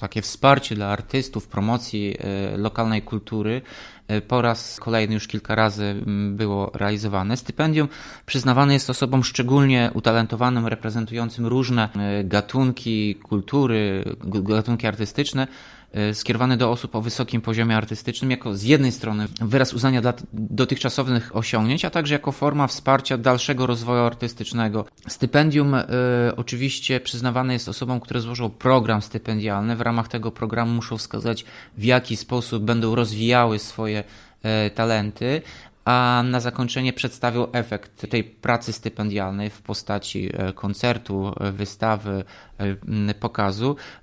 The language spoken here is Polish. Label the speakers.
Speaker 1: takie wsparcie dla artystów, promocji lokalnej kultury po raz kolejny już kilka razy było realizowane. Stypendium przyznawane jest osobom szczególnie utalentowanym, reprezentującym różne gatunki kultury, gatunki artystyczne, skierowane do osób o wysokim poziomie artystycznym, jako z jednej strony wyraz uznania dla dotychczasowych osiągnięć, a także jako forma wsparcia dalszego rozwoju artystycznego. Stypendium oczywiście przyznawane jest osobom, które złożą program stypendialny. W ramach tego programu muszą wskazać, w jaki sposób będą rozwijały swoje talenty, a na zakończenie przedstawią efekt tej pracy stypendialnej w postaci koncertu, wystawy, pokazu.